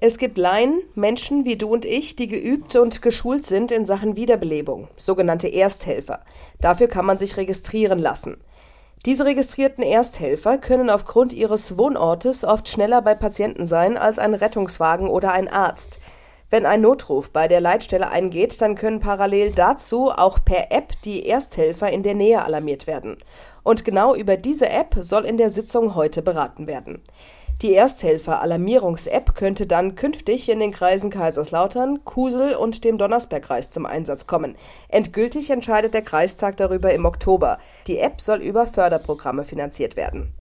Es gibt Laien, Menschen wie du und ich, die geübt und geschult sind in Sachen Wiederbelebung, sogenannte Ersthelfer. Dafür kann man sich registrieren lassen. Diese registrierten Ersthelfer können aufgrund ihres Wohnortes oft schneller bei Patienten sein als ein Rettungswagen oder ein Arzt. Wenn ein Notruf bei der Leitstelle eingeht, dann können parallel dazu auch per App die Ersthelfer in der Nähe alarmiert werden. Und genau über diese App soll in der Sitzung heute beraten werden. Die Ersthelfer-Alarmierungs-App könnte dann künftig in den Kreisen Kaiserslautern, Kusel und dem Donnersbergkreis zum Einsatz kommen. Endgültig entscheidet der Kreistag darüber im Oktober. Die App soll über Förderprogramme finanziert werden.